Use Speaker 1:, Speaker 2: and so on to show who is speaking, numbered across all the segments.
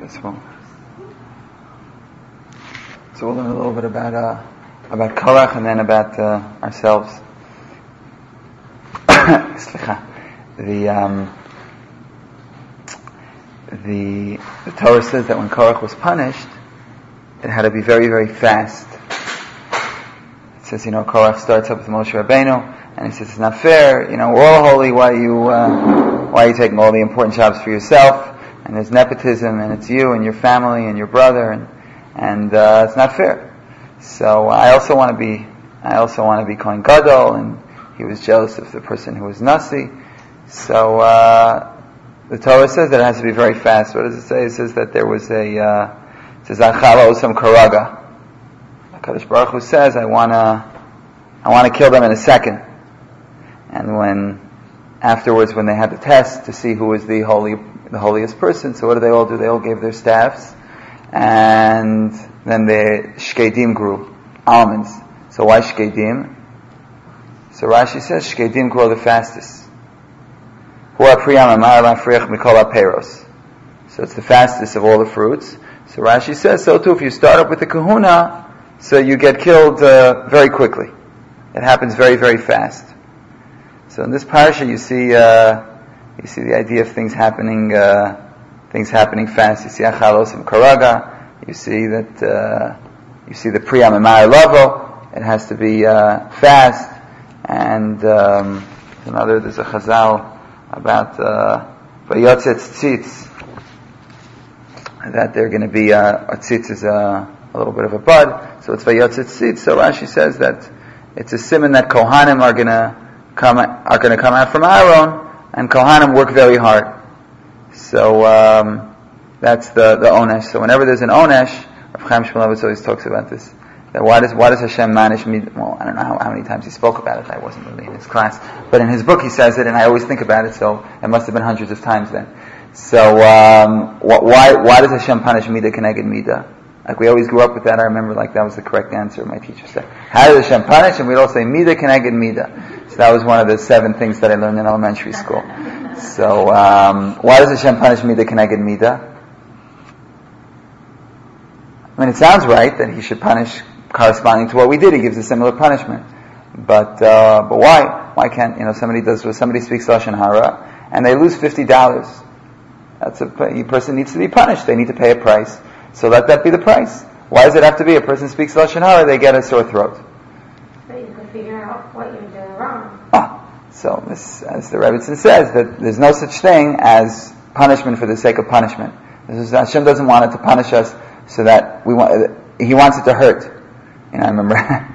Speaker 1: this one. So we'll learn a little bit about Korach and then about ourselves. The Torah says that when Korach was punished, it had to be very, very fast. It says, Korach starts up with Moshe Rabbeinu, and he says, it's not fair, we're all holy, why are you taking all the important jobs for yourself? And there's nepotism, and it's you and your family and your brother, and it's not fair. So I also want to be Kohen Gadol, and he was jealous of the person who was Nasi. So the Torah says that it has to be very fast. What does it say? It says that there was it says Achala Osam Karaga. HaKadosh Baruch Hu says, I want to kill them in a second. And afterwards when they had the test to see who was the holiest person, so what did they all do? They all gave their staffs, and then the shkedim grew, almonds. So why shkedim? So Rashi says shkedim grow the fastest. So it's the fastest of all the fruits. So Rashi says, so too, if you start up with the kahuna, so you get killed very quickly. It happens very, very fast. So in this parasha, you see the idea of things happening fast. You see achalosim karaga. You see that the priyam emar lavo. It has to be fast. And there's a chazal about vayotzet tzitz, that they're going to be tzitz is a little bit of a bud, so it's vayotzet tzitz. So Rashi says that it's a siman that kohanim are going to come out from Aaron, and kohanim work very hard. So that's the onesh. So whenever there's an onesh, Rav Chaim Shmulevitz always talks about this. That why does Hashem manish me? Well, I don't know how many times he spoke about it. I wasn't really in his class, but in his book he says it, and I always think about it. So it must have been hundreds of times then. So why does Hashem punish Midah Keneged Midah? Like we always grew up with that. I remember that was the correct answer my teacher said. How does Hashem punish? And we'd all say Midah Keneged Midah. So that was one of the 7 things that I learned in elementary school. So why does Hashem punish Midah Keneged Midah? I mean, it sounds right that he should punish corresponding to what we did. He gives a similar punishment. But why? Why can't, somebody speaks Lashon Hara and they lose $50. A person needs to be punished. They need to pay a price. So let that be the price. Why does it have to be a person speaks Lashon Hara, they get a sore throat?
Speaker 2: So you can figure out what you're doing wrong.
Speaker 1: So this, as the Rebbetzin says, that there's no such thing as punishment for the sake of punishment. Hashem doesn't want it to punish us so that He wants it to hurt. I remember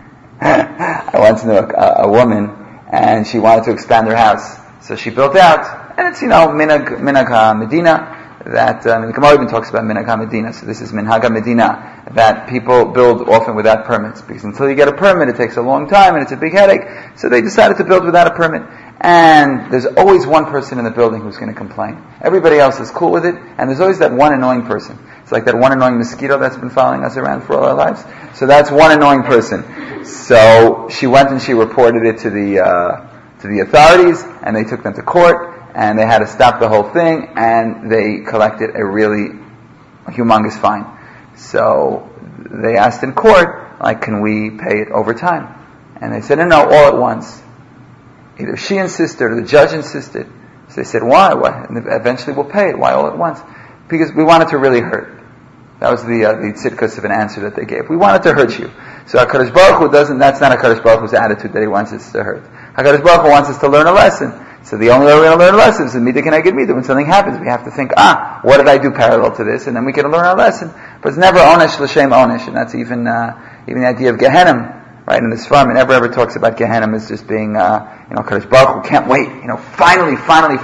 Speaker 1: I once knew a woman, and she wanted to expand her house. So she built out, and it's, Minhag HaMedina, that, the Gemara even talks about Minhag HaMedina, so this is Minhag HaMedina, that people build often without permits, because until you get a permit, it takes a long time, and it's a big headache, so they decided to build without a permit. And there's always one person in the building who's going to complain. Everybody else is cool with it, and there's always that one annoying person. It's like that one annoying mosquito that's been following us around for all our lives. So that's one annoying person. So she went and she reported it to the authorities, and they took them to court, and they had to stop the whole thing, and they collected a humongous fine. So they asked in court, can we pay it over time? And they said, no, all at once. Either she insisted or the judge insisted. So they said, why? And eventually we'll pay it. Why all at once? Because we want it to really hurt. That was the tzidkus of an answer that they gave. We want it to hurt you. So HaKadosh Baruch Hu that's not HaKadosh Baruch Hu's attitude that he wants us to hurt. HaKadosh Baruch Hu wants us to learn a lesson. So the only way we're going to learn a lesson is in Midah Keneged Midah. When something happens, we have to think, what did I do parallel to this? And then we can learn our lesson. But it's never onesh l'shem onesh, and that's even the idea of Gehenim. Right, in the Sfarim, it never ever talks about Gehenim as just being, Kadosh Baruch Hu can't wait. Finally,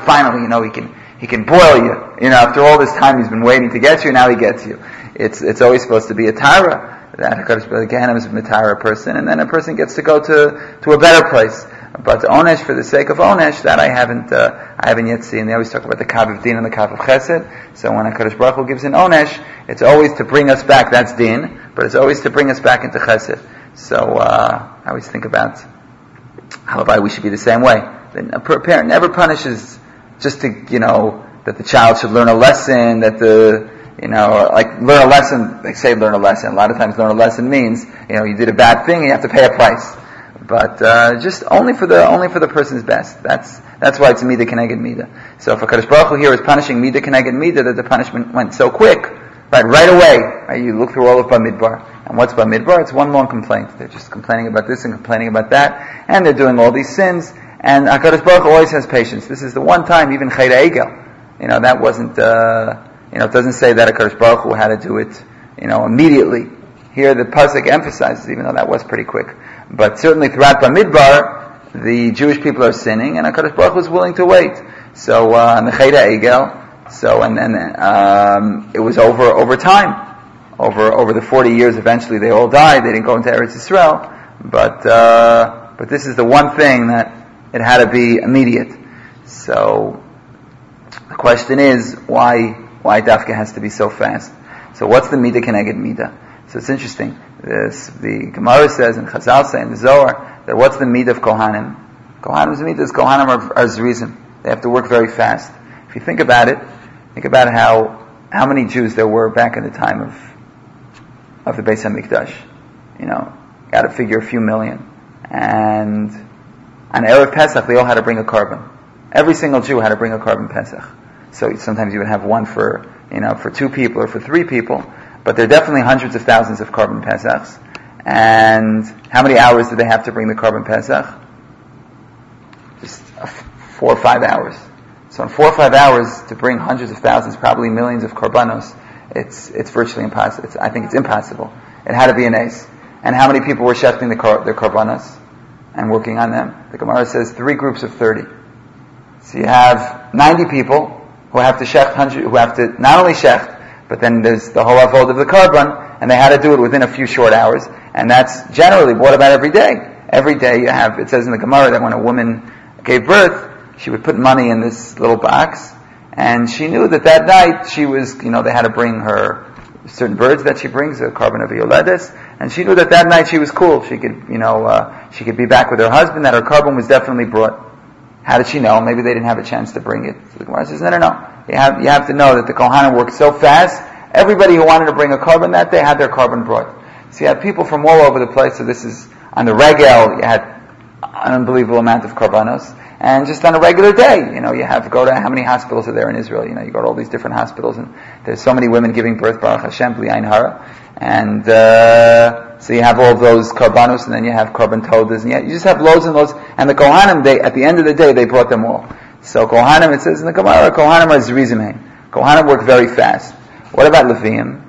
Speaker 1: he can boil you. After all this time he's been waiting to get you, now he gets you. It's always supposed to be a Tara. That Gehenim is a Matara person, and then a person gets to go to a better place. But Onesh, for the sake of Onesh, that I haven't yet seen. They always talk about the Kav of Din and the Kav of Chesed. So when HaKadosh Baruch Hu gives an Onesh, it's always to bring us back, that's Din, but it's always to bring us back into Chesed. So I always think about how we should be the same way. A parent never punishes just to, that the child should learn a lesson, that the like learn a lesson. They say learn a lesson. A lot of times learn a lesson means, you did a bad thing and you have to pay a price. But just only for the person's best. That's why it's Midah Keneged Midah. So if HaKadosh Baruch Hu here is punishing Midah Keneged Midah, that the punishment went so quick, right away. Right? You look through all of Bamidbar. And what's Bamidbar? It's one long complaint. They're just complaining about this and complaining about that, and they're doing all these sins. And HaKadosh Baruch Hu always has patience. This is the one time, even Chayda Egel, that wasn't, it doesn't say that HaKadosh Baruch Hu had to do it, immediately. Here the pasuk emphasizes, even though that was pretty quick. But certainly throughout Bamidbar, the Jewish people are sinning, and HaKadosh Baruch Hu is willing to wait. So, and the Chayda Egel, so, and it was over time. Over the 40 years, eventually they all died. They didn't go into Eretz Yisrael. But this is the one thing that it had to be immediate. So, the question is, why Dafka has to be so fast? So what's the Midah Keneged Midah? So it's interesting. The Gemara says, and Chazal say, in the Zohar, that what's the Midah of Kohanim? Kohanim's Midah is Kohanim are Zrizim. They have to work very fast. If you think about how many Jews there were back in the time of the Beis HaMikdash. Got to figure a few million. And on Erev Pesach, they all had to bring a korban. Every single Jew had to bring a korban Pesach. So sometimes you would have one for 2 people or for 3 people, but there are definitely hundreds of thousands of korban Pesachs. And how many hours did they have to bring the korban Pesach? Just 4 or 5 hours. So in 4 or 5 hours to bring hundreds of thousands, probably millions of korbanos, it's virtually impossible. I think it's impossible. It had to be an ace. And how many people were shechting their korbanos and working on them? The Gemara says 3 groups of 30. So you have 90 people who have to shecht, who have to not only shecht, but then there's the whole avoid of the korban, and they had to do it within a few short hours. And that's generally what about every day. Every day you have, it says in the Gemara that when a woman gave birth, she would put money in this little box, and she knew that night she was, they had to bring her certain birds that she brings, a korban of yoledes, and she knew that night she was cool. She could, she could be back with her husband, that her korban was definitely brought. How did she know? Maybe they didn't have a chance to bring it. So the Gemara says, no. You have to know that the Kohanim worked so fast, everybody who wanted to bring a korban that day had their korban brought. So you had people from all over the place, so this is, on the regel, you had an unbelievable amount of korbanos. And just on a regular day, you go to how many hospitals are there in Israel? You go to all these different hospitals, and there's so many women giving birth, Baruch Hashem, Bli Ayin Hara. And so you have all those korbanos, and then you have korban todas, and you just have loads and loads. And the Kohanim, at the end of the day, they brought them all. So Kohanim, it says in the Gemara, Kohanim are Zrizim. Kohanim work very fast. What about Leviim?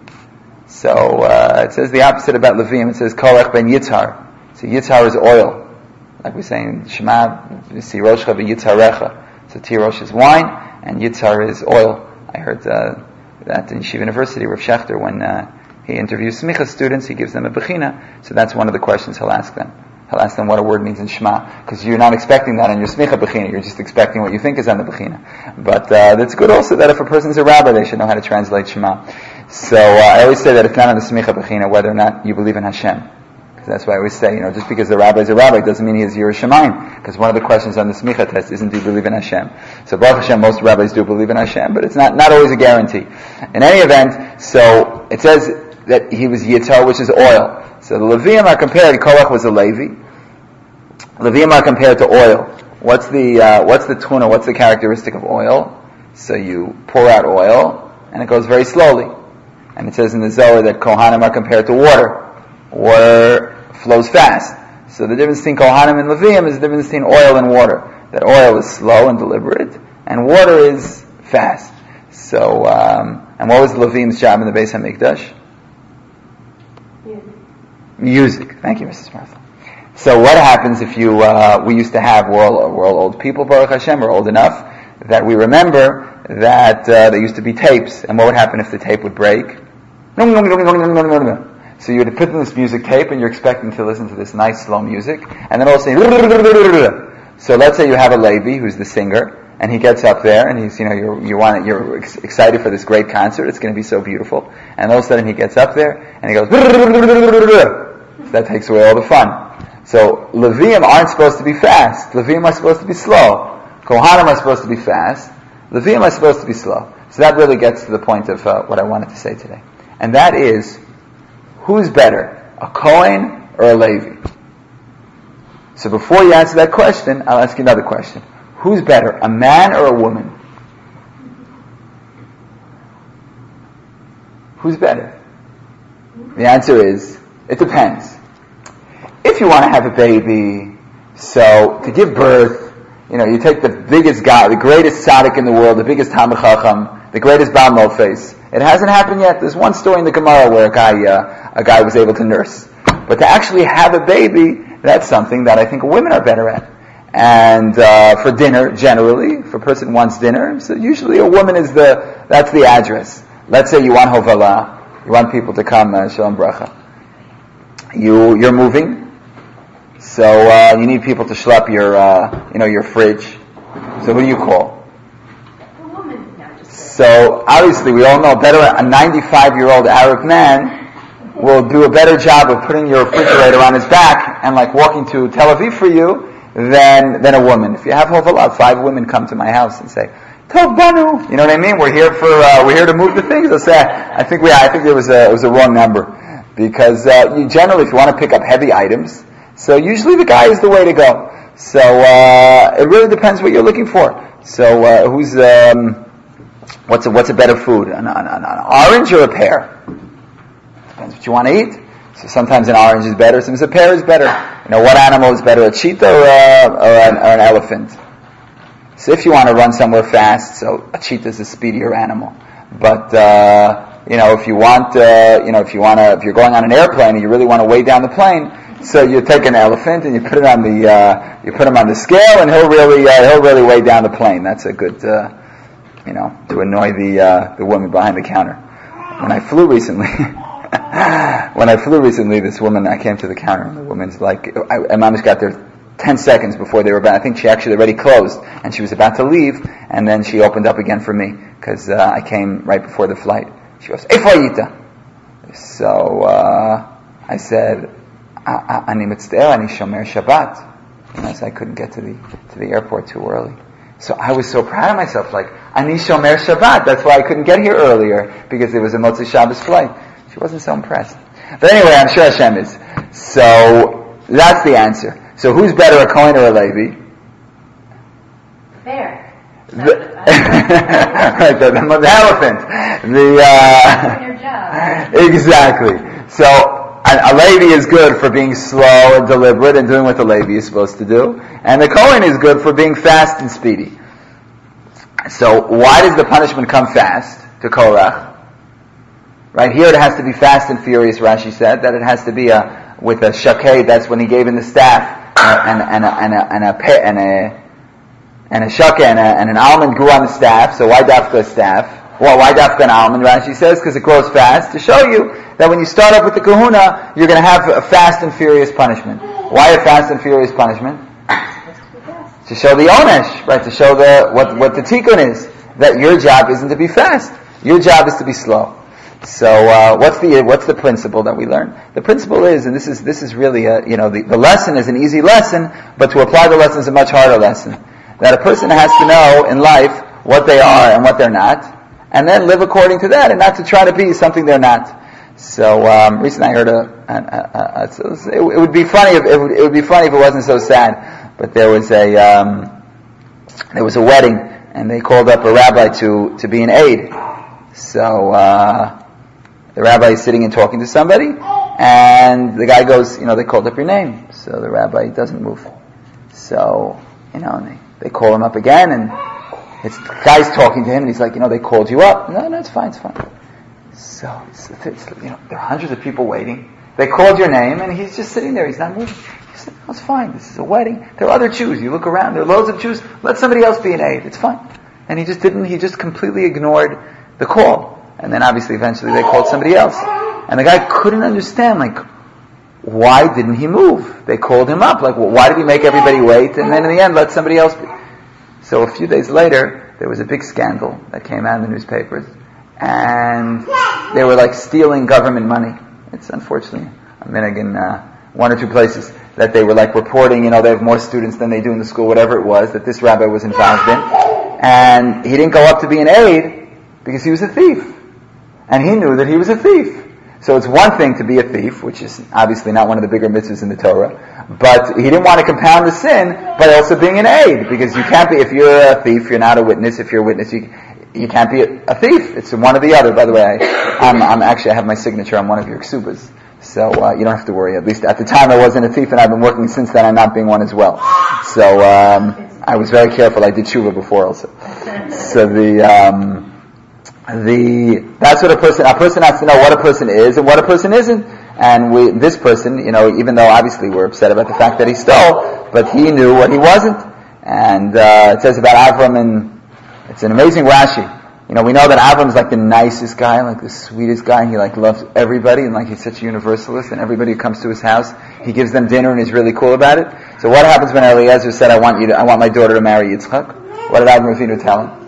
Speaker 1: So it says the opposite about Leviim. It says Kolech ben Yitzhar. So Yitzhar is oil. Like we say in Shema, Siroscha v'Yitzarecha. So Tirosh is wine, and Yitzhar is oil. I heard that in Yeshiva University, Rav Shechter, when he interviews Smicha students, he gives them a bechina. So that's one of the questions he'll ask them. He'll ask them what a word means in Shema, because you're not expecting that in your Smicha bechina. You're just expecting what you think is on the bechina. But it's good also that if a person's a rabbi, they should know how to translate Shema. So I always say that it's not on the Smicha bechina whether or not you believe in Hashem. That's why I always say, just because the rabbi is a rabbi doesn't mean he is Yiras Shamayim. Because one of the questions on the Smicha test isn't, do you believe in Hashem? So Baruch Hashem, most rabbis do believe in Hashem, but it's not always a guarantee. In any event, so it says that he was Yitzhar, which is oil. So the Leviim are compared, Korach was a Levi. Leviim are compared to oil. What's the tuna, what's the characteristic of oil? So you pour out oil, and it goes very slowly. And it says in the Zohar that Kohanim are compared to water. Water flows fast. So the difference between Kohanim and Leviim is the difference between oil and water. That oil is slow and deliberate, and water is fast. So, and what was Leviim's job in the Beis HaMikdash? Music. Thank you, Mrs. Martha. So what happens if we used to have, we're all old people, Baruch Hashem, we're old enough, that we remember that there used to be tapes, and what would happen if the tape would break? So you would put in this music tape, and you're expecting to listen to this nice slow music, and then all of a sudden, so let's say you have a Levi who's the singer, and he gets up there, and he's, you're excited for this great concert, it's going to be so beautiful, and all of a sudden he gets up there, and he goes, so that takes away all the fun. So Leviim aren't supposed to be fast. Leviim are supposed to be slow. Kohanim are supposed to be fast. Leviim are supposed to be slow. So that really gets to the point of what I wanted to say today. And that is, who's better, a Kohen or a Levi? So before you answer that question, I'll ask you another question. Who's better, a man or a woman? Who's better? The answer is, it depends. If you want to have a baby, so to give birth, you take the biggest guy, the greatest tzaddik in the world, the biggest Talmid Chacham, the greatest Baal Mofes. It hasn't happened yet. There's one story in the Gemara where a guy was able to nurse. But to actually have a baby, that's something that I think women are better at. And for dinner, generally, if a person wants dinner, so usually a woman that's the address. Let's say you want hovalah, you want people to come, shalom bracha. You're moving, so you need people to schlep your fridge. So who do you call?
Speaker 2: A woman.
Speaker 1: So obviously we all know a 95-year-old Arab man will do a better job of putting your refrigerator on his back and like walking to Tel Aviv for you than a woman. If you have hovalah, 5 women come to my house and say, Tov Banu, you know what I mean? We're here to move the things. I'll say, I think it was a wrong number, because you generally, if you want to pick up heavy items, so usually the guy is the way to go. So it really depends what you're looking for. So what's a better food? An orange or a pear? Depends what you want to eat. So sometimes an orange is better, sometimes a pear is better. What animal is better, a cheetah or an elephant? So if you want to run somewhere fast, so a cheetah is a speedier animal. But if you're going on an airplane and you really want to weigh down the plane, so you take an elephant and you put it on him on the scale, and he'll really weigh down the plane. That's a good to annoy the woman behind the counter. When I flew recently, this woman, I came to the counter and the woman's like, I managed got there 10 seconds before they were about, I think she actually already closed, and she was about to leave, and then she opened up again for me, because I came right before the flight. She goes, Eifo hayita? So I said, Ani mitzter, ani shomer Shabbat. I couldn't get to the airport too early. So I was so proud of myself, like, Ani shomer Shabbat, that's why I couldn't get here earlier, because it was a Motzei Shabbos flight. She wasn't so impressed. But anyway, I'm sure Hashem is. So that's the answer. So who's better, a Kohen or a Levi?
Speaker 2: Fair.
Speaker 1: Right, the elephant.
Speaker 2: Your job.
Speaker 1: Exactly. So a Levi is good for being slow and deliberate and doing what the Levi is supposed to do, and the Kohen is good for being fast and speedy. So why does the punishment come fast to Korach? Right here, it has to be fast and furious. Rashi said that it has to be with a shaked. That's when he gave in the staff, and a shakeh and an almond grew on the staff. So why dafka a staff? Well, why dafka an almond? Rashi says because it grows fast, to show you that when you start off with the kahuna, you're going to have a fast and furious punishment. Why a fast and furious punishment? To show the onesh, right? To show what the tikkun is, that your job isn't to be fast. Your job is to be slow. So what's the principle that we learn? The principle is, and this is really the lesson is an easy lesson, but to apply the lesson is a much harder lesson. That a person has to know in life what they are and what they're not, and then live according to that, and not to try to be something they're not. So recently I heard it would be funny if it wasn't so sad. But there was a wedding, and they called up a rabbi to be an aide. So the rabbi is sitting and talking to somebody, and the guy goes, they called up your name. So the rabbi doesn't move. So, they call him up again, and the guy's talking to him, and he's like, they called you up. No, it's fine. So, there are hundreds of people waiting. They called your name, and he's just sitting there. He's not moving. He said, no, it's fine. This is a wedding. There are other Jews. You look around. There are loads of Jews. Let somebody else be an aide. It's fine. And he just completely ignored the call. And then obviously eventually they called somebody else. And the guy couldn't understand, why didn't he move? They called him up. Why did he make everybody wait? And then in the end, let somebody else be. So a few days later, there was a big scandal that came out in the newspapers. And they were stealing government money. It's unfortunately a minhag in one or two places that they were reporting, they have more students than they do in the school, whatever it was, that this rabbi was involved in. And he didn't go up to be an aide, because he was a thief. And he knew that he was a thief. So it's one thing to be a thief, which is obviously not one of the bigger mitzvahs in the Torah, but he didn't want to compound the sin by also being an aid, because you can't be, if you're a thief, you're not a witness. If you're a witness, you can't be a thief. It's one or the other. By the way, I have my signature on one of your ksubas. So you don't have to worry. At least at the time I wasn't a thief, and I've been working since then on not being one as well. So I was very careful. I did tshuva before also. So that's what a person has to know what a person is and what a person isn't. And this person, even though obviously we're upset about the fact that he stole, but he knew what he wasn't. And it says about Avram, and it's an amazing Rashi. We know that Avram's like the nicest guy, like the sweetest guy. He loves everybody, and he's such a universalist, and everybody who comes to his house, he gives them dinner and he's really cool about it. So what happens when Eliezer said, I want my daughter to marry Yitzchak? What did Avram Avinu tell him?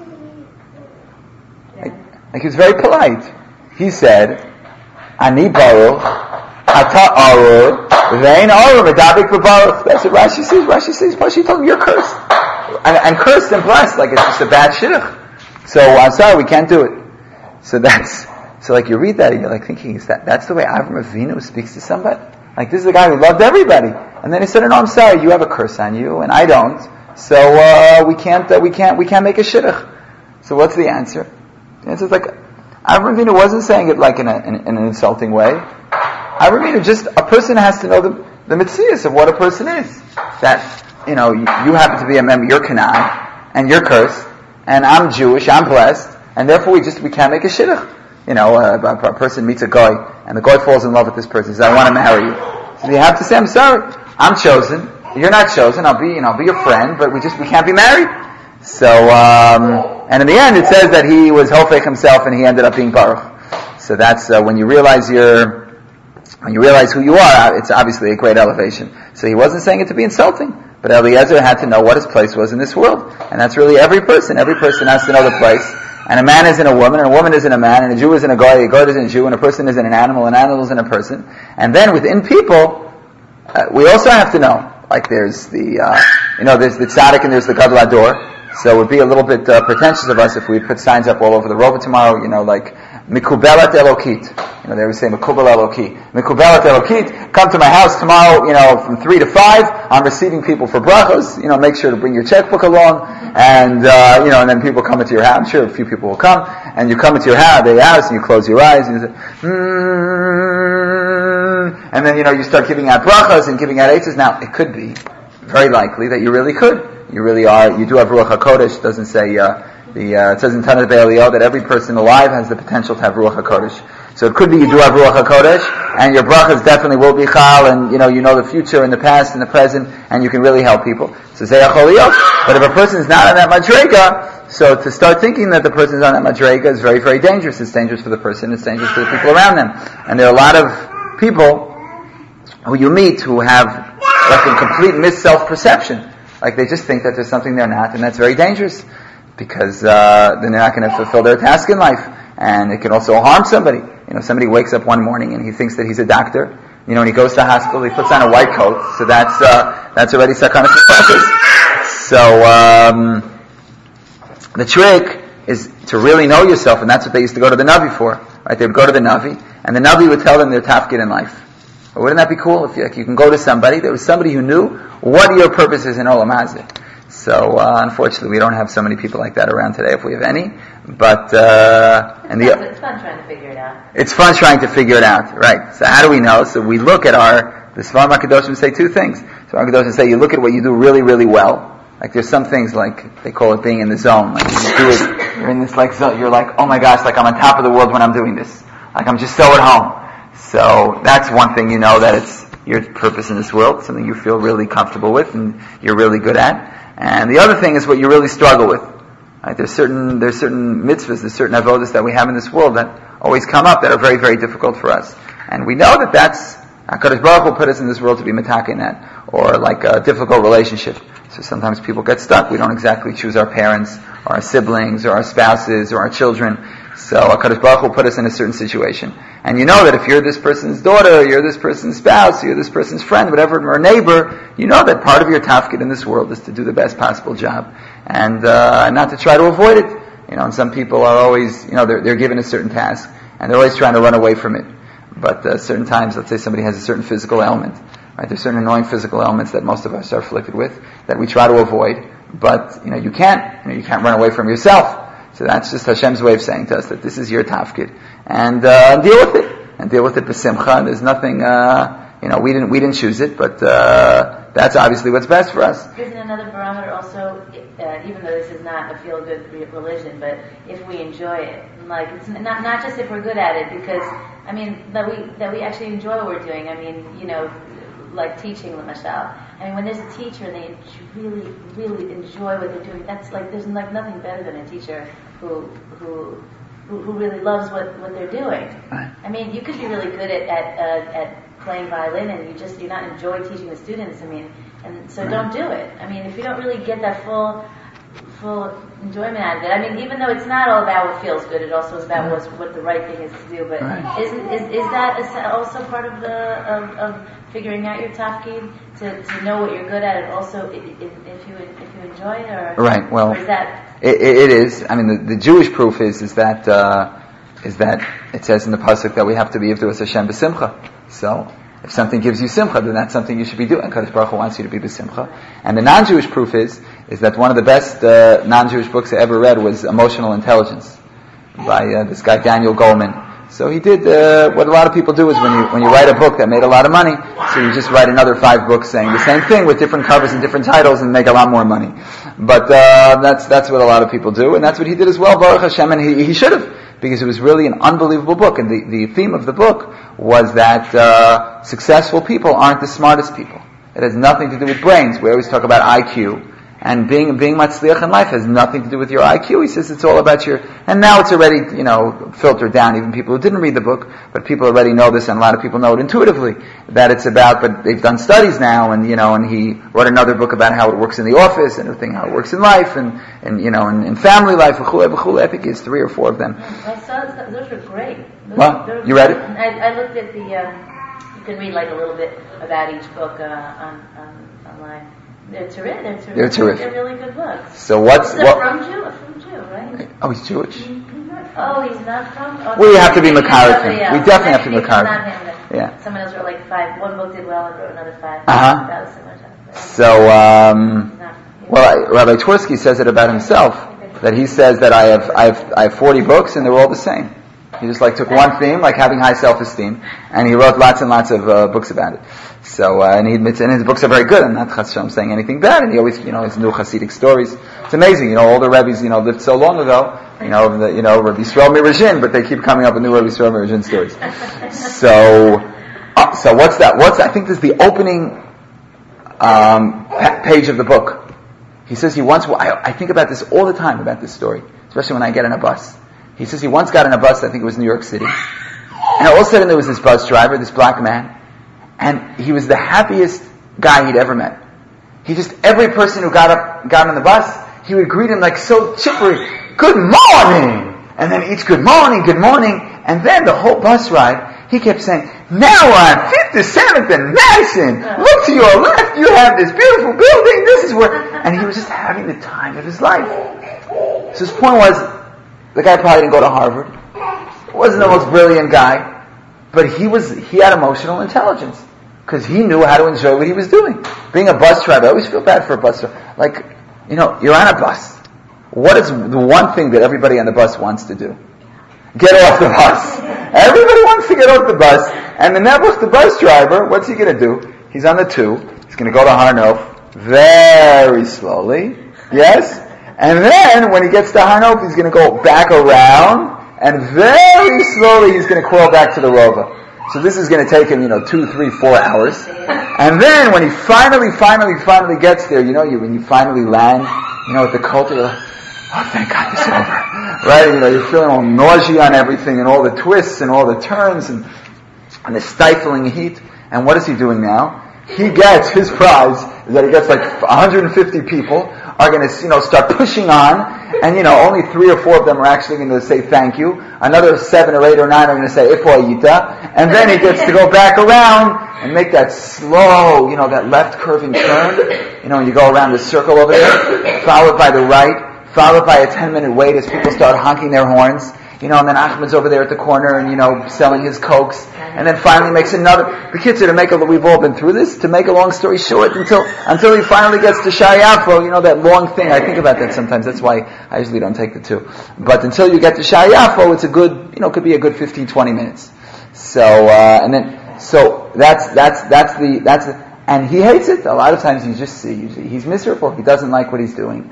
Speaker 1: He was very polite. He said, Ani Baruch, Ata Arur, Vein Arur, Medabik Baruch. That's what Rashi says. But she told him, you're cursed. And cursed and blessed, it's just a bad shidduch. So I'm sorry, we can't do it. So you read that and you're thinking, that's the way Avram Avinu speaks to somebody? This is a guy who loved everybody. And then he said, no, I'm sorry, you have a curse on you, and I don't. So we can't make a shidduch. So what's the answer? The answer is Avram Avinu wasn't saying it in an insulting way. Avram Avinu, just a person has to know the mitzias of what a person is. That you happen to be a member, you're Canaan, and you're cursed, and I'm Jewish, I'm blessed, and therefore we can't make a shidduch. A person meets a guy, and the guy falls in love with this person, says, I want to marry you. So you have to say, I'm sorry, I'm chosen, you're not chosen, I'll be your friend, but we can't be married. So, and in the end it says that he was Hofek himself and he ended up being Baruch. So that's, when you realize who you are, it's obviously a great elevation. So he wasn't saying it to be insulting, but Eliezer had to know what his place was in this world. And that's really every person. Every person has to know the place. And a man isn't a woman, and a woman isn't a man, and a Jew isn't a guy isn't a Jew, and a person isn't an animal isn't a person. And then within people, we also have to know, there's there's the tzaddik and there's the gadol hador. So it would be a little bit pretentious of us if we put signs up all over the road tomorrow, Mikubelat Elokit. They would say Mikubel Eloki. Mikubelat Elokit, come to my house tomorrow, from 3 to 5. I'm receiving people for brachos. Make sure to bring your checkbook along. And, and then people come into your house. I'm sure a few people will come. And you come into your house, and you close your eyes, and you say, and then, you start giving out brachos and giving out eitzes. Now, it could be very likely that you really could. You really are. You do have Ruach HaKodesh. It doesn't say, it says in Tanat Be'Eliyah that every person alive has the potential to have Ruach HaKodesh. So it could be you do have Ruach HaKodesh, and your brachas definitely will be chal, and you know the future and the past and the present, and you can really help people. So Zeyach Oliyot. But if a person is not on that madrega, so to start thinking that the person is on that madrega is very, very dangerous. It's dangerous for the person, it's dangerous for the people around them. And there are a lot of people who you meet who have a complete mis-self-perception. They just think that there's something they're not, and that's very dangerous, because then they're not going to fulfill their task in life, and it can also harm somebody. Somebody wakes up one morning and he thinks that he's a doctor, and he goes to the hospital, he puts on a white coat, so that's already sakana focus. So the trick is to really know yourself, and that's what they used to go to the Navi for. Right? They would go to the Navi, and the Navi would tell them their tafkid in life. Well, wouldn't that be cool if you can go to somebody? There was somebody who knew what your purpose is in Olam Hazeh. So unfortunately, we don't have so many people like that around today, if we have any. But
Speaker 3: it's fun trying to figure it out.
Speaker 1: It's fun trying to figure it out, right? So how do we know? So we look at the Sfarim HaKadoshim say two things. Sfarim HaKadoshim say you look at what you do really, really well. There's some things they call it being in the zone. You do it, you're in this zone. You're oh my gosh, I'm on top of the world when I'm doing this. I'm just so at home. So that's one thing that it's your purpose in this world, something you feel really comfortable with and you're really good at. And the other thing is what you really struggle with. Right? There's certain mitzvahs, there's certain avodas that we have in this world that always come up that are very, very difficult for us. And we know that's HaKadosh Baruch Hu put us in this world to be metaking that, or a difficult relationship. So sometimes people get stuck. We don't exactly choose our parents, or our siblings, or our spouses, or our children. So HaKadosh Baruch Hu put us in a certain situation. And you know that if you're this person's daughter, or you're this person's spouse, or you're this person's friend, whatever, or neighbor, you know that part of your tafkid in this world is to do the best possible job. And not to try to avoid it. And some people are always, they're given a certain task, and they're always trying to run away from it. But certain times, let's say somebody has a certain physical ailment, right? There's certain annoying physical ailments that most of us are afflicted with that we try to avoid. But you can't run away from yourself. So that's just Hashem's way of saying to us that this is your tafkid, and deal with it, b'simcha. There's nothing, we didn't choose it, but that's obviously what's best for us.
Speaker 3: Isn't another barometer also, even though this is not a feel-good religion, but if we enjoy it, like it's not just if we're good at it, because that we actually enjoy what we're doing. Like teaching Lamashal. When there's a teacher and they really, really enjoy what they're doing, that's like there's like nothing better than a teacher who really loves what they're doing.
Speaker 1: Right.
Speaker 3: You could be really good at playing violin and you not enjoy teaching the students. And so don't do it. If you don't really get that full enjoyment out of it. Even though it's not all about what feels good, it also is about what the right thing is to do. But
Speaker 1: right.
Speaker 3: is that also part of of figuring out your tafkid to know what you're good at, and also if you enjoy it, or
Speaker 1: right? Well,
Speaker 3: or is that
Speaker 1: it is. The Jewish proof is that it says in the pasuk that we have to be Yivdu es Hashem b'simcha. So if something gives you simcha, then that's something you should be doing. Kadosh Baruch Hu wants you to be b'simcha. And the non-Jewish proof is that one of the best non-Jewish books I ever read was Emotional Intelligence by this guy Daniel Goleman. So he did what a lot of people do is when you write a book that made a lot of money, so you just write another 5 books saying the same thing with different covers and different titles and make a lot more money. But that's what a lot of people do, and that's what he did as well, Baruch Hashem, and he should have, because it was really an unbelievable book. And the theme of the book was that successful people aren't the smartest people. It has nothing to do with brains. We always talk about IQ. And being matzliach in life has nothing to do with your IQ. He says it's all about and now it's already, filtered down, even people who didn't read the book, but people already know this, and a lot of people know it intuitively, that it's about, but they've done studies now, and he wrote another book about how it works in the office, and everything, how it works in life, and in family life, I think it's 3 or 4 of them.
Speaker 3: I saw those were great.
Speaker 1: You read it?
Speaker 3: I looked at you can read like a little bit about each book online. They're terrific. They're really good books.
Speaker 1: So what's
Speaker 3: from Jew, right?
Speaker 1: Oh, he's Jewish.
Speaker 3: Oh, he's not from.
Speaker 1: We have to be Makarim. We definitely have to be Makarim.
Speaker 3: Yeah. Someone else wrote like 5. One book did well and wrote another 5. About a similar time.
Speaker 1: So, Rabbi Twersky says it about himself, that he says that I have 40 books and they're all the same. He just took one theme, like having high self-esteem, and he wrote lots and lots of books about it. So, and he admits, and his books are very good. I'm not saying anything bad, and he always, his new Hasidic stories. It's amazing, all the Rebbes, lived so long ago, Rabbi Yisrael Mirajin, but they keep coming up with new Rabbi Yisrael Mirajin stories. So what's that? I think this is the opening page of the book. He says I think about this all the time, about this story, especially when I get on a bus. He says he once got on a bus, I think it was New York City, and all of a sudden there was this bus driver, this black man, and he was the happiest guy he'd ever met. Every person who got on the bus, he would greet him so chippery, "Good morning!" And then each "Good morning," and then the whole bus ride, he kept saying, "Now on 57th and Madison, look to your left, you have this beautiful building, this is where," and he was just having the time of his life. So his point was, the guy probably didn't go to Harvard, wasn't the most brilliant guy, but he had emotional intelligence, because he knew how to enjoy what he was doing. Being a bus driver, I always feel bad for a bus driver. You're on a bus. What is the one thing that everybody on the bus wants to do? Get off the bus. Everybody wants to get off the bus, and the Nebuch, the bus driver, what's he going to do? He's on the 2, he's going to go to Har Nof very slowly, yes? And then, when he gets to Har Nof, he's going to go back around, and very slowly he's going to crawl back to the Rova. So this is going to take him, 2, 3, 4 hours. And then, when he finally gets there, when you finally land, at the cult, you're like, oh, thank God this is over. Right? You're feeling all nausea on everything, and all the twists, and all the turns, and the stifling heat. And what is he doing now? He gets, his prize is that he gets 150 people are going to, start pushing on, and, only 3 or 4 of them are actually going to say thank you. Another 7 or 8 or 9 are going to say Ifo Ayita, and then he gets to go back around and make that slow, that left curving turn, when you go around the circle over there, followed by the right, followed by a 10-minute wait as people start honking their horns, and then Ahmed's over there at the corner and, selling his Cokes, and then finally makes another. The kids we've all been through this, to make a long story short, until he finally gets to Shai Yafo, that long thing. I think about that sometimes, that's why I usually don't take the two. But until you get to Shai Yafo, it's a good, could be a good 15, 20 minutes. So and he hates it. A lot of times he's miserable. He doesn't like what he's doing.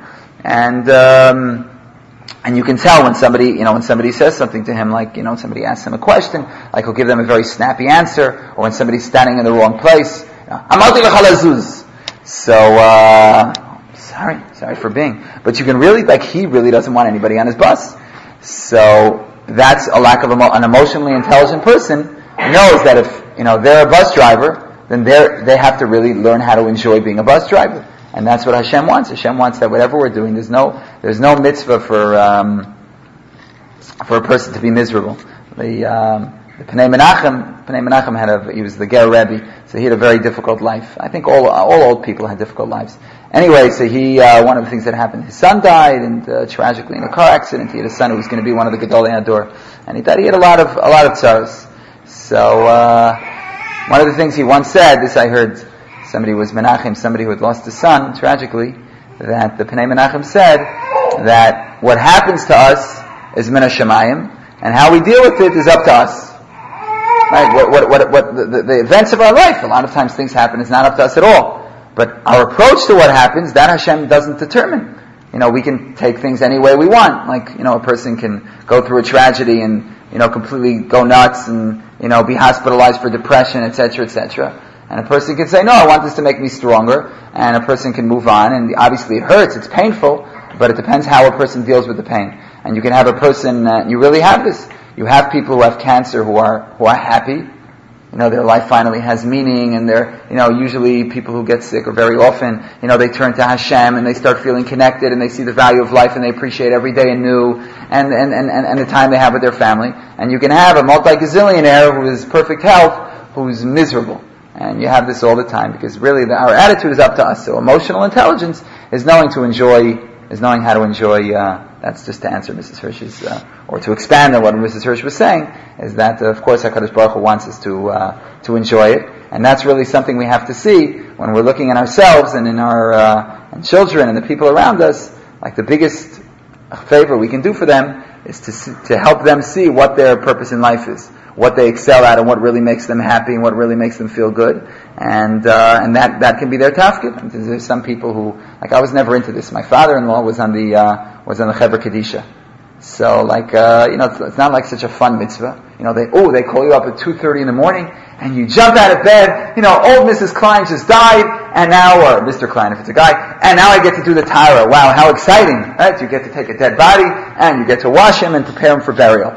Speaker 1: And you can tell when somebody says something to him, like, somebody asks him a question, like he'll give them a very snappy answer, or when somebody's standing in the wrong place, Amalti l'chalazuz. So, sorry for being, but you can really, he really doesn't want anybody on his bus. So, that's a lack of an emotionally intelligent person knows that if, they're a bus driver, then they have to really learn how to enjoy being a bus driver. And that's what Hashem wants. Hashem wants that whatever we're doing, there's no mitzvah for a person to be miserable. The Pnei Menachem he was the Ger Rebbe, so he had a very difficult life. I think all old people had difficult lives. Anyway, so one of the things that happened, his son died, and tragically in a car accident. He had a son who was going to be one of the Gedolei Hador, and he died. He had a lot of tzaros. So one of the things he once said, this I heard. Somebody was Menachem, somebody who had lost a son, tragically, that the Pnei Menachem said that what happens to us is min hashamayim, and how we deal with it is up to us. Right? What the events of our life, a lot of times things happen, it's not up to us at all. But our approach to what happens, that Hashem doesn't determine. We can take things any way we want. Like, a person can go through a tragedy and, completely go nuts and, be hospitalized for depression, etc., etc. And a person can say, no, I want this to make me stronger. And a person can move on. And obviously it hurts, it's painful, but it depends how a person deals with the pain. And you can have a person, you really have this. You have people who have cancer who are happy. Their life finally has meaning, and they're, usually people who get sick, or very often, they turn to Hashem and they start feeling connected and they see the value of life and they appreciate every day anew and the time they have with their family. And you can have a multi-gazillionaire who is perfect health, who's miserable. And you have this all the time, because really our attitude is up to us. So emotional intelligence is knowing how to enjoy, that's just to answer Mrs. Hirsch's, or to expand on what Mrs. Hirsch was saying, is that, of course, HaKadosh Baruch Hu wants us to enjoy it. And that's really something we have to see when we're looking at ourselves and in our, and children and the people around us. Like, the biggest favor we can do for them is to help them see what their purpose in life is, what they excel at, and what really makes them happy and what really makes them feel good, and that can be their tafkid. There's some people who, like, I was never into this. My father-in-law was on the Chevra Kadisha, so it's not like such a fun mitzvah. They call you up at 2:30 in the morning and you jump out of bed. Old Mrs. Klein just died, and now, or Mr. Klein if it's a guy, and now I get to do the Tyra. Wow, how exciting! Right? You get to take a dead body and you get to wash him and prepare him for burial.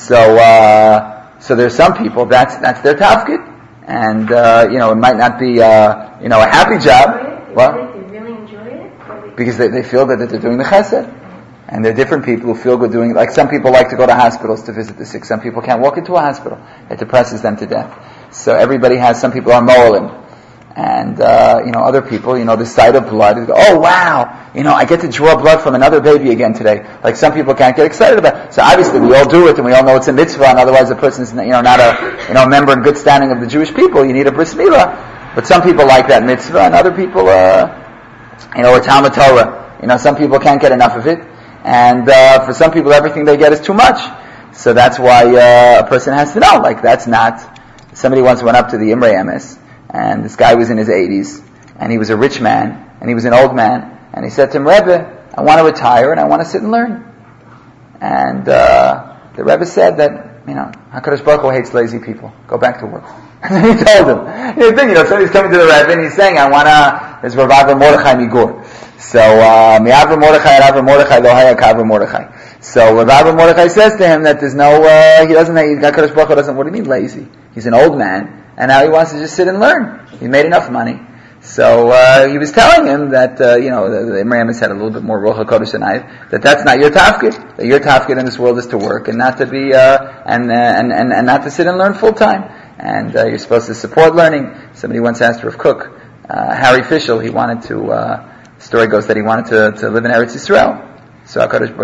Speaker 1: So there's some people that's their tafkid, and it might not be a happy job.
Speaker 2: Well, they really enjoy it
Speaker 1: because they feel that they're doing the chesed, and there are different people who feel good doing it. Like, some people like to go to hospitals to visit the sick. Some people can't walk into a hospital; it depresses them to death. So everybody has. Some people are moalim. And, other people, the sight of blood, go, oh wow, I get to draw blood from another baby again today. Like, some people can't get excited about it. So obviously we all do it, and we all know it's a mitzvah, and otherwise a person's, not a member in good standing of the Jewish people. You need a bris milah. But some people like that mitzvah, and other people, or Talmud Torah. Some people can't get enough of it. And, for some people everything they get is too much. So that's why, a person has to know, like, that's not, somebody once went up to the Imre Emes, and this guy was in his 80s, and he was a rich man, and he was an old man, and he said to him, Rebbe, I want to retire, and I want to sit and learn. And the Rebbe said that, HaKadosh Baruch Hu hates lazy people. Go back to work. And then he told him. Somebody's coming to the Rebbe, and he's saying, there's Rav Avram Mordechai Migur. So, Mi'avram Mordechai and Avram Mordechai lo haya k'Avram Mordechai. So, Rav Avram Mordechai says to him that there's no, HaKadosh Baruch Hu doesn't, what do you mean lazy? He's an old man. And now he wants to just sit and learn. He made enough money. So, he was telling him that, the Imre Emes had a little bit more Ruach HaKodesh than I, that's not your tafkid. That your tafkid in this world is to work and not to be, and not to sit and learn full time. And, you're supposed to support learning. Somebody once asked Rav Kook, Harry Fischel, he wanted to, story goes that he wanted to live in Eretz Yisrael. So Rav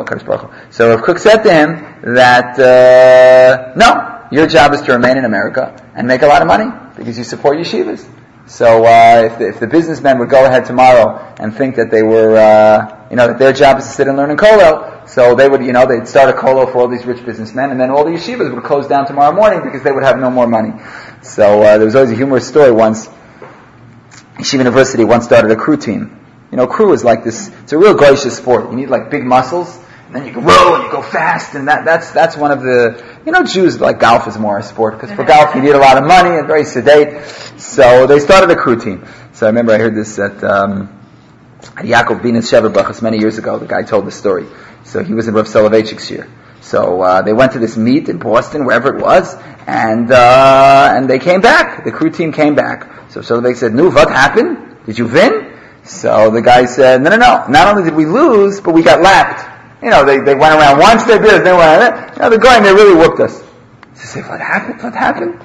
Speaker 1: Kook said to him that, no, your job is to remain in America and make a lot of money because you support yeshivas. So if the businessmen would go ahead tomorrow and think that they were, that their job is to sit and learn in kollel, so they would, they'd start a kollel for all these rich businessmen, and then all the yeshivas would close down tomorrow morning because they would have no more money. So there was always a humorous story once. Yeshiva University once started a crew team. Crew is like this. It's a real gracious sport. You need like big muscles, and then you can row and you go fast, and that's one of the. Jews like golf is more a sport because for golf you need a lot of money and very sedate. So they started a crew team. So I remember I heard this at Yaakov Bin's Shever Brachas many years ago. The guy told the story. So he was in Rav Soloveitchik's year. So they went to this meet in Boston, wherever it was, and they came back. The crew team came back. So Soloveitchik said, "No, what happened? Did you win?" So the guy said, No. Not only did we lose, but we got lapped. They went around once, they did, they went around. The guy, they really whooped us. So he said, What happened?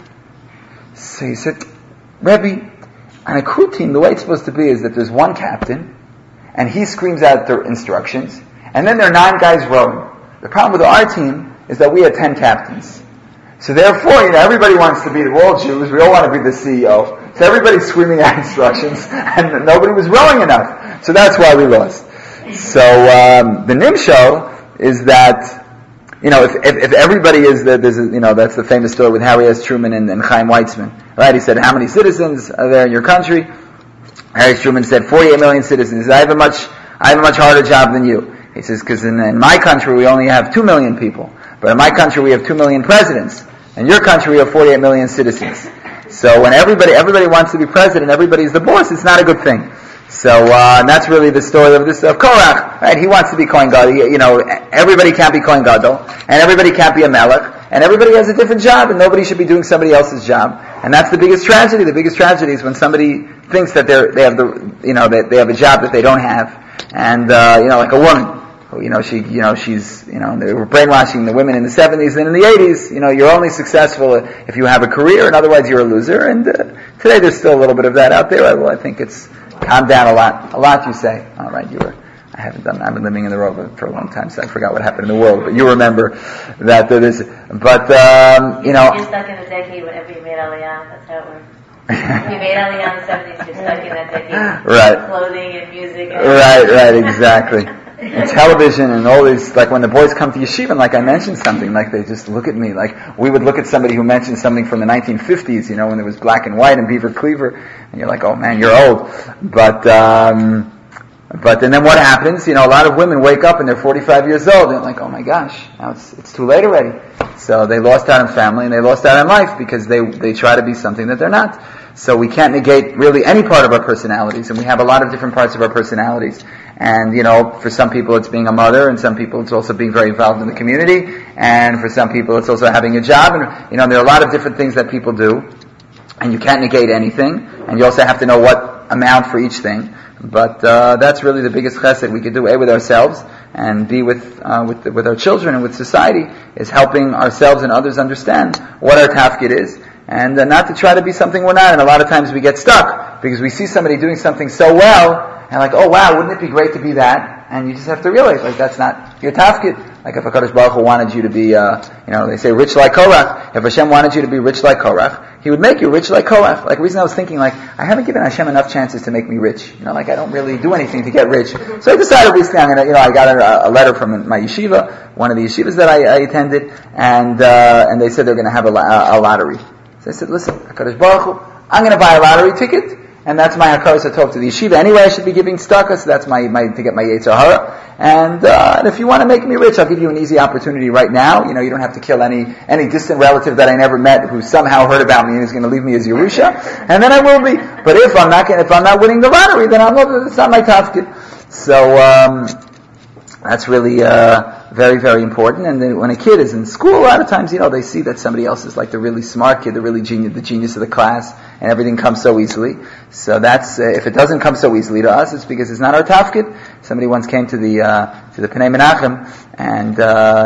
Speaker 1: So he said, Rebbe, on a crew team, the way it's supposed to be is that there's one captain, and he screams out the instructions, and then there are 9 guys rowing. The problem with our team is that we had 10 captains. So therefore, everybody wants to be, we're all Jews, we all want to be the CEO. So everybody's screaming out instructions, and nobody was rowing enough. So that's why we lost. So the nimshal is that, if everybody is that, that's the famous story with Harry S. Truman and Chaim Weitzman, right? He said, "How many citizens are there in your country?" Harry S. Truman said, 48 million citizens. He said, I have a much harder job than you. He says, because in my country we only have 2 million people, but in my country we have 2 million presidents. In your country we have 48 million citizens. So when everybody wants to be president, everybody's the boss, it's not a good thing. So and that's really the story of Korach, right? He wants to be Kohen Gadol. Everybody can't be Kohen Gadol, and everybody can't be a melech, and everybody has a different job, and nobody should be doing somebody else's job. And that's the biggest tragedy. The biggest tragedy is when somebody thinks that they have they have a job that they don't have, and like a woman. She's, they were brainwashing the women in the 70s and in the 80s. You're only successful if you have a career, and otherwise you're a loser. And today there's still a little bit of that out there. Well, I think it's calmed down a lot. You say, all right, I've been living in the world for a long time, so I forgot what happened in the world. But you remember that there is. But
Speaker 3: you're stuck in the decade whenever you made Aliyah. That's how it works. If you made Aliyah in the 70s, you're stuck in that decade.
Speaker 1: Right.
Speaker 3: Clothing and music. And
Speaker 1: right, exactly. And television and all these, like when the boys come to yeshiva, and like I mentioned something, like they just look at me, like we would look at somebody who mentioned something from the 1950s, when there was black and white and Beaver Cleaver, and you're like, oh man, you're old. But and then what happens? A lot of women wake up and they're 45 years old, and they're like, oh my gosh, now it's too late already. So they lost out on family and they lost out on life because they try to be something that they're not. So we can't negate really any part of our personalities, and we have a lot of different parts of our personalities. And, for some people it's being a mother, and some people it's also being very involved in the community, and for some people it's also having a job, and, there are a lot of different things that people do, and you can't negate anything, and you also have to know what amount for each thing. But that's really the biggest chesed we could do, with ourselves, and be with our children and with society, is helping ourselves and others understand what our tafkid is, and not to try to be something we're not. And a lot of times we get stuck because we see somebody doing something so well, and like, oh wow, wouldn't it be great to be that? And you just have to realize, like, that's not your tafkid. Like if HaKadosh Baruch Hu wanted you to be, they say rich like Korach. If Hashem wanted you to be rich like Korach, He would make you rich like Korach. Like the reason I was thinking, like, I haven't given Hashem enough chances to make me rich. I don't really do anything to get rich. So I decided recently I got a letter from my yeshiva, one of the yeshivas that I attended, and they said they're going to have a lottery. So I said, listen, HaKadosh Baruch Hu, I'm going to buy a lottery ticket, and that's my hakaras talk to the yeshiva. Anyway, I should be giving tzedakah, so that's my to get my Yetzer Hara. And if you want to make me rich, I'll give you an easy opportunity right now. You don't have to kill any distant relative that I never met who somehow heard about me and is going to leave me as Yerusha, and then I will be. But if I'm not winning the lottery, then it's not my tafkid. So that's really very, very important. And then when a kid is in school, a lot of times, they see that somebody else is like the really smart kid, the genius of the class, and everything comes so easily. So that's, if it doesn't come so easily to us, it's because it's not our tafkid. Somebody once came to the Pnei Menachem, and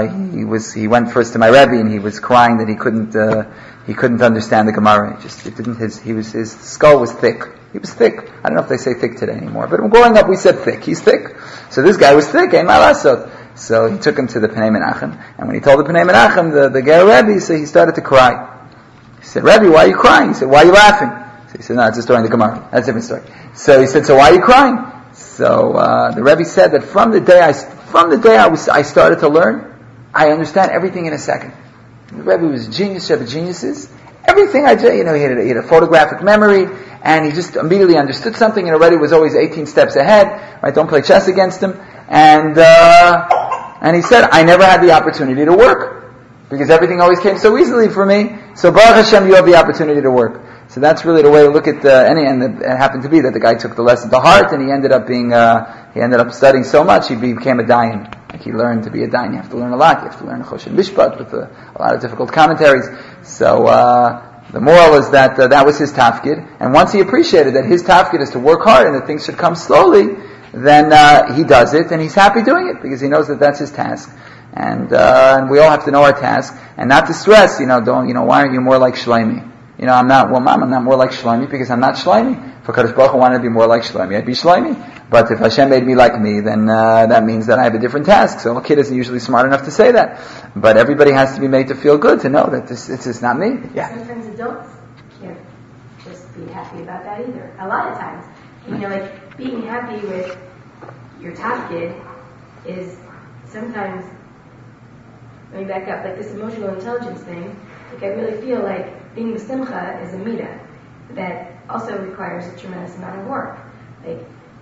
Speaker 1: he went first to my Rebbe, and he was crying that he couldn't understand the Gemara. His skull was thick. He was thick. I don't know if they say thick today anymore, but growing up we said thick. He's thick. So this guy was thick, So he took him to the Pnei Menachem, and when he told the Pnei Menachem, the Ger Rebbe, so he started to cry. He said, Rebbe, why are you crying? He said, why are you laughing? So he said, no, it's a story in the Gemara. That's a different story. So he said, so why are you crying? So the Rebbe said that from the day I started to learn, I understand everything in a second. The Rebbe was a genius, Rebbe geniuses. Everything he had a photographic memory, and he just immediately understood something, and already was always 18 steps ahead. Right? Don't play chess against him. And he said, I never had the opportunity to work, because everything always came so easily for me. So Baruch Hashem, you have the opportunity to work. So that's really the way to look at and it happened to be that the guy took the lesson to heart, and he ended up studying so much, he became a dayan. Like he learned to be a dayan. You have to learn a lot. You have to learn Choshen Mishpat with a lot of difficult commentaries. So the moral is that that was his tafkid, and once he appreciated that his tafkid is to work hard and that things should come slowly, then he does it, and he's happy doing it because he knows that that's his task. And we all have to know our task and not to stress. Why aren't you more like Shlomi? I'm not more like Shlomi because I'm not Shlomi. If Kadosh Baruch Hu wanted to be more like Shlomi, I'd be Shlomi. But if Hashem made me like me, then that means that I have a different task. So a kid isn't usually smart enough to say that. But everybody has to be made to feel good, to know that this is not me. Yeah.
Speaker 2: Sometimes adults can't just be happy about that either. A lot of times. Like being happy with your top kid is sometimes, let me back up, like this emotional intelligence thing, like I really feel like being b'simcha is a midah that also requires a tremendous amount of work. Like,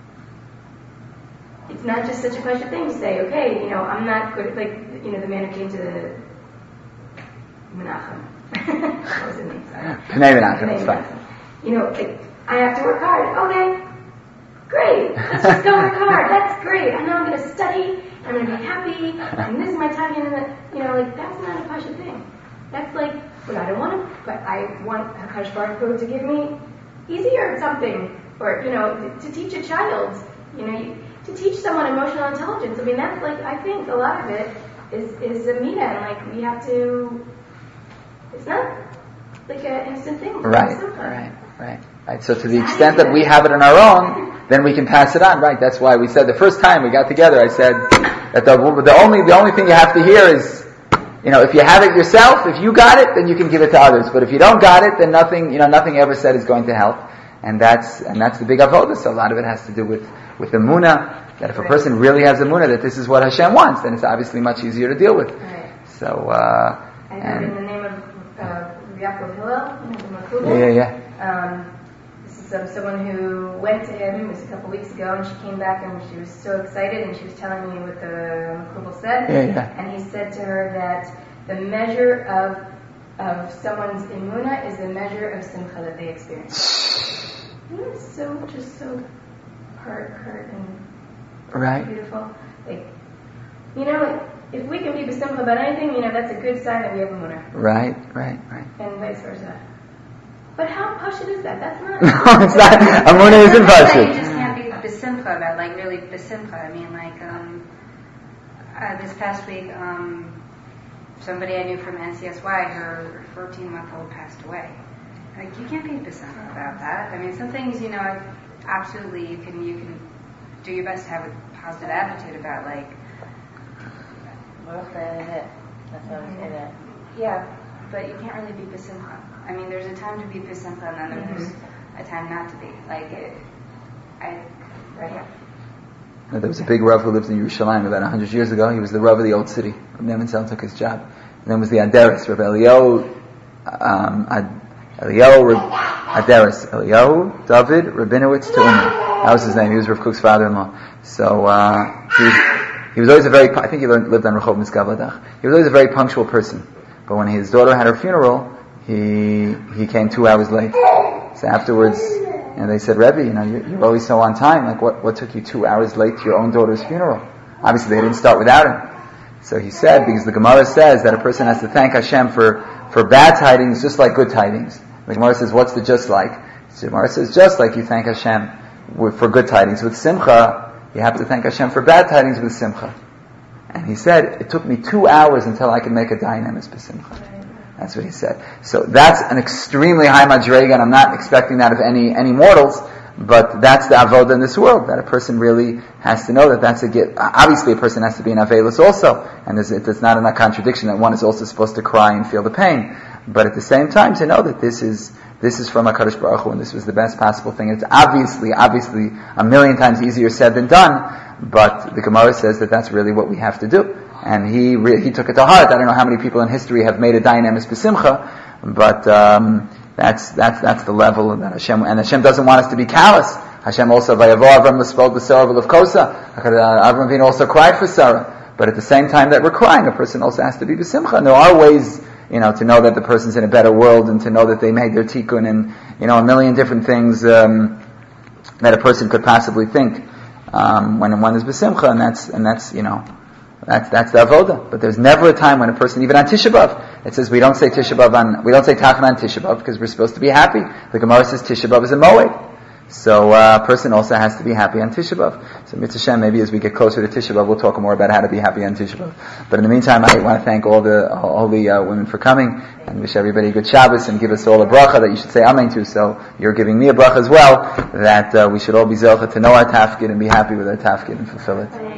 Speaker 2: it's not just such a pleasure thing to say, okay, I'm not good, like, the man who came to the Menachem. What was his name? Sorry.
Speaker 1: Pnei Menachem, that's fine.
Speaker 2: Like, I have to work hard. Okay, great. Let's just go work hard. That's great. I know I'm going to study. I'm going to be happy. And this is my time. And that's not a pleasure thing. That's like, well, I don't want to, but I want HaKadosh Baruch Hu to give me easier something. Or, to teach a child, to teach someone emotional intelligence. I mean, that's like, I think a lot of it is a midah. And like, we have to, it's not like an instant thing.
Speaker 1: Right. So to the extent that we have it on our own, then we can pass it on. Right. That's why we said the first time we got together, I said that the only thing you have to hear is, if you have it yourself, if you got it, then you can give it to others. But if you don't got it, then nothing ever said is going to help. And that's the big avodah. So a lot of it has to do with the emunah, that if a person really has emunah that this is what Hashem wants, then it's obviously much easier to deal with.
Speaker 2: Right.
Speaker 1: So
Speaker 2: I know in the name of Yaakov Hillel,
Speaker 1: Yeah.
Speaker 2: This is someone who went to him, it was a couple weeks ago, and she came back and she was so excited, and she was telling me what the Makubal said. And he said to her that the measure of someone's emunah is the measure of simcha that they experience. It's just so hurt and beautiful. Like, if we can be b'simcha about anything, that's a good sign that we have emunah.
Speaker 1: Right.
Speaker 2: And vice versa. But how pashut is that? That's not.
Speaker 1: No, it's not. Emunah isn't pashut.
Speaker 4: You just can't be b'simcha about, like, really b'simcha. I mean, like, this past week, somebody I knew from NCSY, her 14-month-old passed away. Like, you can't be b'simcha about that. I mean, some things, absolutely you can do your best to have a positive attitude about, like.
Speaker 3: That's what I'm saying that.
Speaker 4: Yeah, but you can't really be b'simcha. I mean, there's a time to be b'simcha, and then there's a time not to be. Like,
Speaker 1: There was a big Rav who lived in Yerushalayim about 100 years ago. He was the Rav of the old city. Rav Nebenzahl took his job. And then was the Aderes, Rav Eliyahu David Rabinowitz Tu'uma. That was his name. He was Rav Kook's father-in-law. So he was always I think he lived on Rehov Mitzgavladach. He was always a very punctual person. But when his daughter had her funeral, he came 2 hours late. So afterwards, they said, Rebbe, you're always so on time. Like, what took you 2 hours late to your own daughter's funeral? Obviously, they didn't start without him. So he said, because the Gemara says that a person has to thank Hashem for bad tidings just like good tidings. The Gemara says, what's the just like? So the Gemara says, just like you thank Hashem for good tidings with simcha, you have to thank Hashem for bad tidings with simcha. And he said, it took me 2 hours until I could make a dynamis b'simcha. That's what he said. So that's an extremely high madrega, and I'm not expecting that of any mortals. But that's the avoda in this world, that a person really has to know that that's a gift. Obviously a person has to be an avelus also, and it's not in a contradiction that one is also supposed to cry and feel the pain. But at the same time to know that this is from HaKadosh Baruch Hu, and this was the best possible thing. It's obviously a million times easier said than done, but the Gemara says that that's really what we have to do. And he took it to heart. I don't know how many people in history have made a dynamis b'simcha, but that's the level that Hashem, and Hashem doesn't want us to be callous. Hashem also, Vayavo Avram l'spod b'Sarah v'levkosa. Avram Avinu also cried for Sarah. But at the same time that we're crying, a person also has to be b'simcha. And there are ways, to know that the person's in a better world, and to know that they made their tikkun, and a million different things that a person could possibly think when one is b'simcha, and that's the avoda. But there's never a time when a person, even on Tisha B'Av, it says we don't say Tisha B'Av we don't say Tachan on Tisha B'Av because we're supposed to be happy. The Gemara says Tisha B'Av is a moed. So a person also has to be happy on Tisha B'Av. So Mitzvah Shem, maybe as we get closer to Tisha B'Av, we'll talk more about how to be happy on Tisha B'Av. But in the meantime, I want to thank all the women for coming, and wish everybody a good Shabbos, and give us all a bracha that you should say Amen to. So you're giving me a bracha as well, that we should all be zelcha to know our tafkid and be happy with our tafkid and fulfill it.